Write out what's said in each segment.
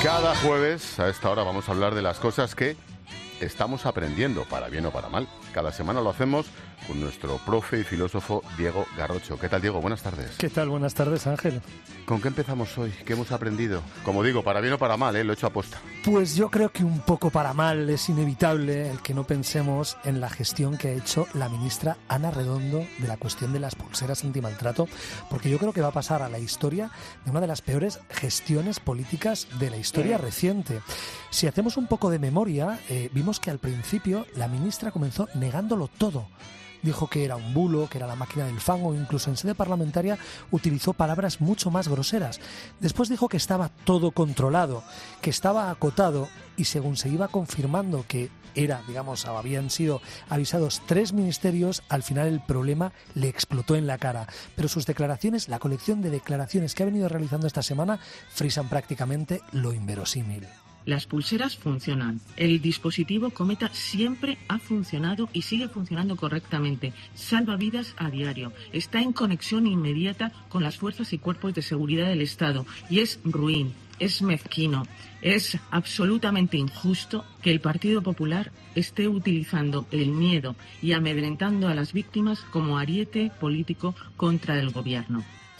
Cada jueves a esta hora vamos a hablar de las cosas que estamos aprendiendo, para bien o para mal. Cada semana lo hacemos con nuestro profe y filósofo Diego Garrocho. ¿Qué tal, Diego? Buenas tardes. ¿Qué tal? Buenas tardes, Ángel. ¿Con qué empezamos hoy? ¿Qué hemos aprendido? Como digo, para bien o para mal, lo he hecho aposta. Pues yo creo que un poco para mal. Es inevitable el que no pensemos en la gestión que ha hecho la ministra Ana Redondo de la cuestión de las pulseras antimaltrato, porque yo creo que va a pasar a la historia de una de las peores gestiones políticas de la historia reciente. Si hacemos un poco de memoria, vimos que al principio la ministra comenzó negándolo todo. Dijo que era un bulo, que era la máquina del fango, incluso en sede parlamentaria utilizó palabras mucho más groseras. Después dijo que estaba todo controlado, que estaba acotado, y según se iba confirmando que habían sido avisados 3 ministerios, al final el problema le explotó en la cara. Pero sus declaraciones, la colección de declaraciones que ha venido realizando esta semana, frisan prácticamente lo inverosímil. Las pulseras funcionan. El dispositivo Cometa siempre ha funcionado y sigue funcionando correctamente. Salva vidas a diario. Está en conexión inmediata con las fuerzas y cuerpos de seguridad del Estado. Y es ruin, es mezquino, es absolutamente injusto que el Partido Popular esté utilizando el miedo y amedrentando a las víctimas como ariete político contra el gobierno.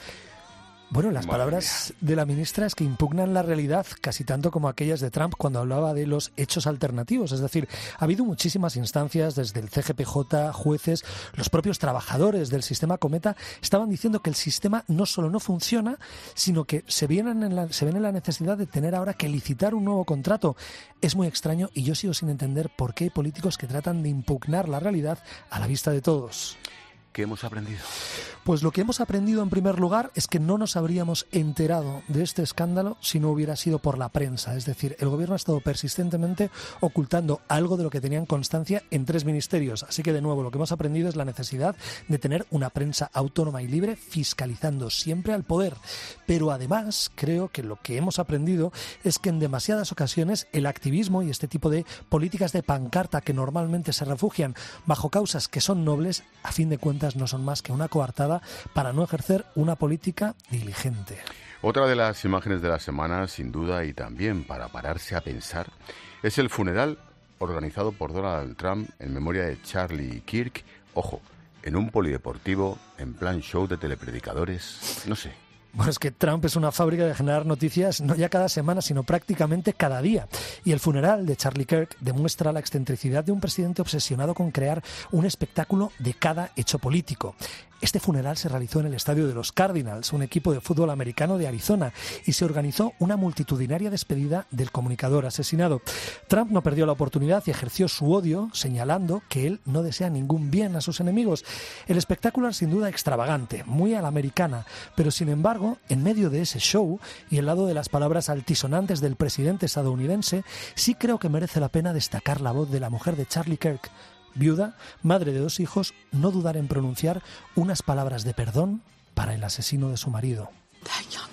Bueno, las palabras de la ministra es que impugnan la realidad casi tanto como aquellas de Trump cuando hablaba de los hechos alternativos. Es decir, ha habido muchísimas instancias desde el CGPJ, jueces, los propios trabajadores del sistema Cometa estaban diciendo que el sistema no solo no funciona, sino que se ven en la necesidad de tener ahora que licitar un nuevo contrato. Es muy extraño y yo sigo sin entender por qué hay políticos que tratan de impugnar la realidad a la vista de todos. ¿Qué hemos aprendido? Pues lo que hemos aprendido en primer lugar es que no nos habríamos enterado de este escándalo si no hubiera sido por la prensa. Es decir, el gobierno ha estado persistentemente ocultando algo de lo que tenían constancia en 3 ministerios. Así que, de nuevo, lo que hemos aprendido es la necesidad de tener una prensa autónoma y libre fiscalizando siempre al poder. Pero además, creo que lo que hemos aprendido es que en demasiadas ocasiones el activismo y este tipo de políticas de pancarta que normalmente se refugian bajo causas que son nobles, a fin de cuentas no son más que una coartada para no ejercer una política diligente. Otra de las imágenes de la semana, sin duda, y también para pararse a pensar, es el funeral organizado por Donald Trump en memoria de Charlie Kirk. Ojo, en un polideportivo, en plan show de telepredicadores, no sé. Bueno, es que Trump es una fábrica de generar noticias no ya cada semana, sino prácticamente cada día. Y el funeral de Charlie Kirk demuestra la excentricidad de un presidente obsesionado con crear un espectáculo de cada hecho político. Este funeral se realizó en el estadio de los Cardinals, un equipo de fútbol americano de Arizona, y se organizó una multitudinaria despedida del comunicador asesinado. Trump no perdió la oportunidad y ejerció su odio, señalando que él no desea ningún bien a sus enemigos. El espectáculo es sin duda extravagante, muy a la americana, pero sin embargo, en medio de ese show y al lado de las palabras altisonantes del presidente estadounidense, sí creo que merece la pena destacar la voz de la mujer de Charlie Kirk. Viuda, madre de 2 hijos, no dudar en pronunciar unas palabras de perdón para el asesino de su marido. That young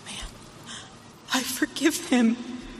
man, I forgive him.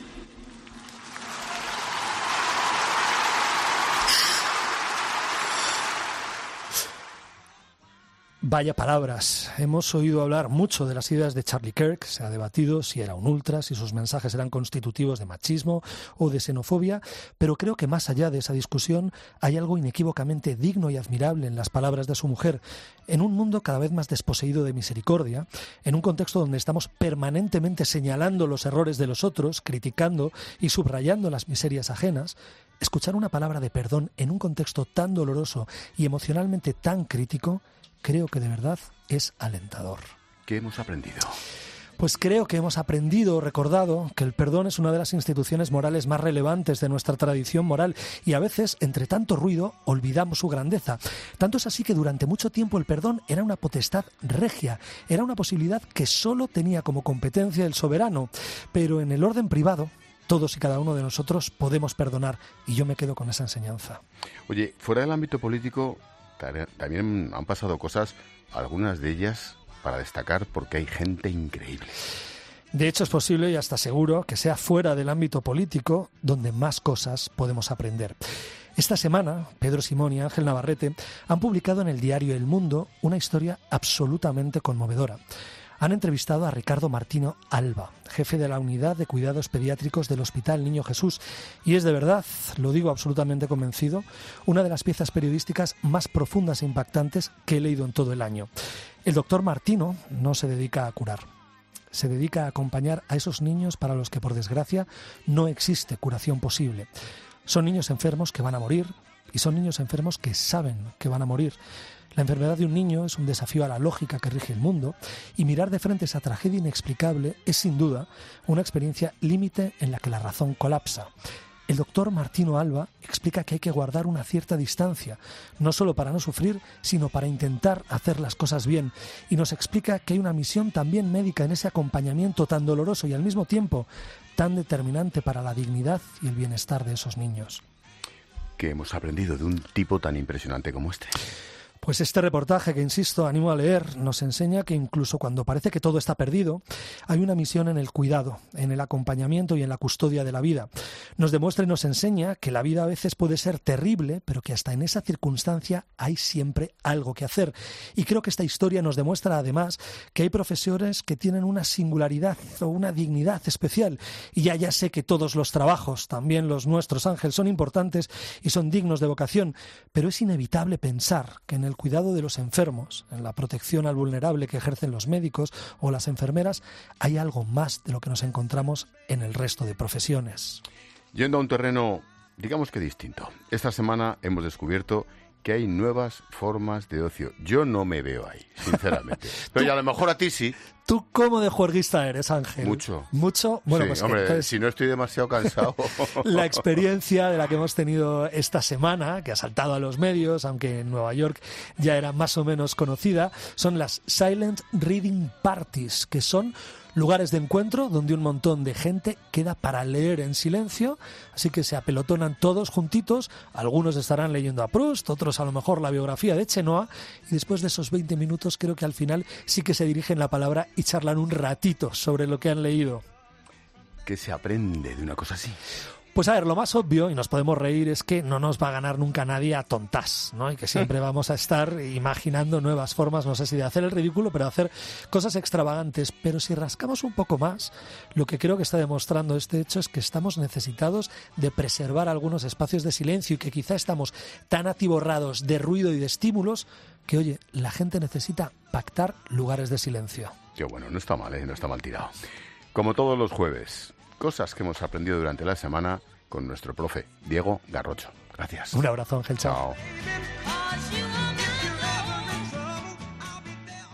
Vaya palabras. Hemos oído hablar mucho de las ideas de Charlie Kirk. Se ha debatido si era un ultra, si sus mensajes eran constitutivos de machismo o de xenofobia, pero creo que más allá de esa discusión hay algo inequívocamente digno y admirable en las palabras de su mujer. En un mundo cada vez más desposeído de misericordia, en un contexto donde estamos permanentemente señalando los errores de los otros, criticando y subrayando las miserias ajenas, escuchar una palabra de perdón en un contexto tan doloroso y emocionalmente tan crítico, creo que de verdad es alentador. ¿Qué hemos aprendido? Pues creo que hemos aprendido, recordado, que el perdón es una de las instituciones morales más relevantes de nuestra tradición moral y a veces, entre tanto ruido, olvidamos su grandeza. Tanto es así que durante mucho tiempo el perdón era una potestad regia, era una posibilidad que solo tenía como competencia el soberano, pero en el orden privado, todos y cada uno de nosotros podemos perdonar y yo me quedo con esa enseñanza. Oye, fuera del ámbito político también han pasado cosas, algunas de ellas para destacar porque hay gente increíble. De hecho, es posible y hasta seguro que sea fuera del ámbito político donde más cosas podemos aprender. Esta semana, Pedro Simón y Ángel Navarrete han publicado en el diario El Mundo una historia absolutamente conmovedora. han entrevistado a Ricardo Martino Alba, jefe de la unidad de cuidados pediátricos del Hospital Niño Jesús. Y es de verdad, lo digo absolutamente convencido, una de las piezas periodísticas más profundas e impactantes que he leído en todo el año. El doctor Martino no se dedica a curar. Se dedica a acompañar a esos niños para los que, por desgracia, no existe curación posible. Son niños enfermos que van a morir y son niños enfermos que saben que van a morir. La enfermedad de un niño es un desafío a la lógica que rige el mundo y mirar de frente esa tragedia inexplicable es, sin duda, una experiencia límite en la que la razón colapsa. El doctor Martino Alba explica que hay que guardar una cierta distancia, no solo para no sufrir, sino para intentar hacer las cosas bien. Y nos explica que hay una misión también médica en ese acompañamiento tan doloroso y al mismo tiempo tan determinante para la dignidad y el bienestar de esos niños. ¿Qué hemos aprendido de un tipo tan impresionante como este? Pues este reportaje, que insisto, animo a leer, nos enseña que incluso cuando parece que todo está perdido, hay una misión en el cuidado, en el acompañamiento y en la custodia de la vida. Nos demuestra y nos enseña que la vida a veces puede ser terrible, pero que hasta en esa circunstancia hay siempre algo que hacer. Y creo que esta historia nos demuestra además que hay profesores que tienen una singularidad o una dignidad especial. Y ya sé que todos los trabajos, también los nuestros, Ángel, son importantes y son dignos de vocación, pero es inevitable pensar que en el cuidado de los enfermos, en la protección al vulnerable que ejercen los médicos o las enfermeras, hay algo más de lo que nos encontramos en el resto de profesiones. Yendo a un terreno, digamos que distinto. Esta semana hemos descubierto que hay nuevas formas de ocio. Yo no me veo ahí, sinceramente. Pero a lo mejor a ti sí. ¿Tú cómo de juerguista eres, Ángel? Mucho. ¿Mucho? Bueno, sí, pues hombre, entonces, si no estoy demasiado cansado. La experiencia de la que hemos tenido esta semana, que ha saltado a los medios, aunque en Nueva York ya era más o menos conocida, son las Silent Reading Parties, que son lugares de encuentro donde un montón de gente queda para leer en silencio, así que se apelotonan todos juntitos, algunos estarán leyendo a Proust, otros a lo mejor la biografía de Chenoa, y después de esos 20 minutos creo que al final sí que se dirigen la palabra y charlan un ratito sobre lo que han leído. ¿Qué se aprende de una cosa así? Pues a ver, lo más obvio, y nos podemos reír, es que no nos va a ganar nunca nadie a tontás, ¿no? Y que siempre vamos a estar imaginando nuevas formas, no sé si de hacer el ridículo, pero de hacer cosas extravagantes. Pero si rascamos un poco más, lo que creo que está demostrando este hecho es que estamos necesitados de preservar algunos espacios de silencio y que quizá estamos tan atiborrados de ruido y de estímulos que, oye, la gente necesita pactar lugares de silencio. Qué bueno, no está mal, no está mal tirado. Como todos los jueves, cosas que hemos aprendido durante la semana con nuestro profe, Diego Garrocho. Gracias. Un abrazo, Ángel. Chao. Chao.